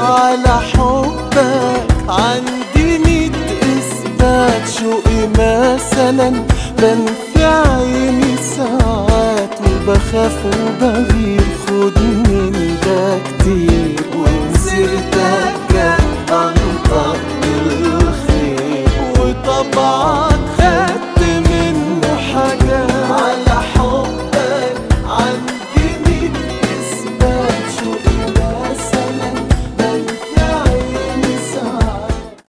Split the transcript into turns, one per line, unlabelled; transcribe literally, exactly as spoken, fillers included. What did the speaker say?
على حبك عندي ميت إثبات. شوقي مثلا بنفي عيني ساعات وبخاف وبغير، خد من ده كتير ومسيرتك